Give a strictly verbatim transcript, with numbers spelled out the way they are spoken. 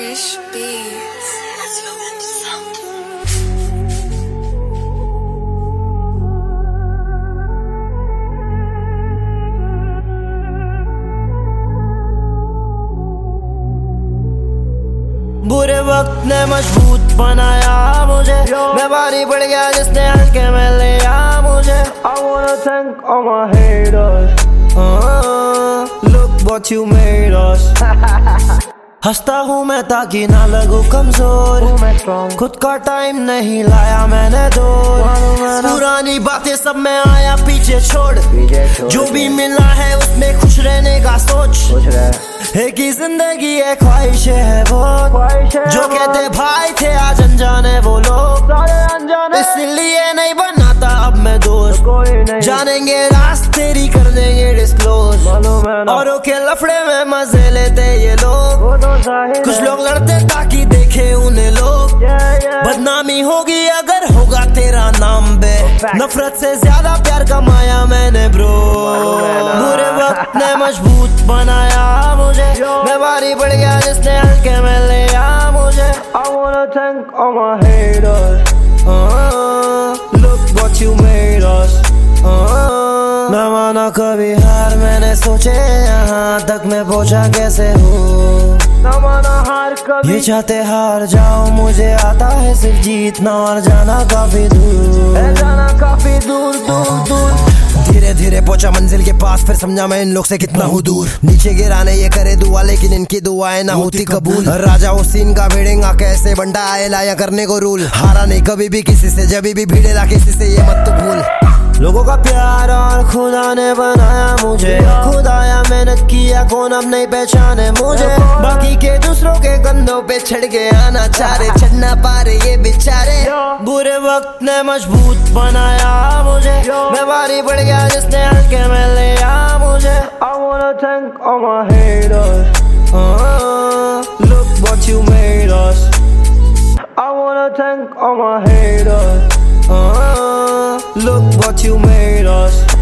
Fresh beats. Let's go into something. बुरे वक्त ने मजबूत बनाया मुझे, मैं भारी पड़ गया जिसने हल्के में लिया मुझे। I wanna thank all my haters, uh, look what you made us. हंसता हूँ मैं ताकि ना लगूं कमजोर, खुद का टाइम नहीं लाया मैंने दूर। पुरानी बातें सब मैं आया पीछे छोड़, जो भी मिला है उसमें खुश रहने का सोच। एक ही जिंदगी है ख्वाहिशें है वो, जो कहते भाई थे आज अनजाने वो लोग। इसलिए नहीं बनाता अब मैं दोस्त, जानेंगे रास्ते तेरी कर देंगे डिस्क्लोज। औरों के लफड़े में मजे लेते ये लोग, कुछ लोग लड़ते ताकि देखे उन्हें लोग। बदनामी होगी अगर होगा तेरा नाम बे, नफरत से ज्यादा प्यार कमाया मैंने ब्रो। बुरे वक्त ने मजबूत बनाया मुझे, मैं भारी पड़ गया जिसने हल्के में लिया मुझे। I wanna thank all my haters, uh, look what you made us, uh, न माना कभी हार मैंने सोचे यहाँ तक मैं पहुंचा कैसे हूँ। न माना हार कभी, ये चाहते हार जाओ मुझे आता है सिर्फ जीतना और जाना काफी दूर, जाना काफी दूर दूर दूर। धीरे धीरे पहुंचा मंजिल के पास, फिर समझा मैं इन लोग से कितना हूँ दूर। नीचे गिराने ये करे दुआ लेकिन इनकी दुआएं ना होती कबूल। राजा उसीन का भिड़ेगा कैसे बंटा आए लाया करने को रूल। हारा नहीं कभी भी किसी से, जब भी भिड़ेला किसी से ये मत तो भूल। लोगों का प्यार और खुदा ने बनाया मुझे, खुदाया मेहनत किया कौन अब नहीं पहचाने मुझे। बाकी के दूसरों के कंधों पे चढ़ के आना चाह रहे, चढ़ना पा रहे ये बेचारे। बुरे वक्त ने मजबूत बनाया मुझे, मैं भारी पड़ गया जिसने हल्के में लिया मुझे। I wanna thank all my haters, uh, look what you made us. I wanna thank all my haters, uh, look what you made us.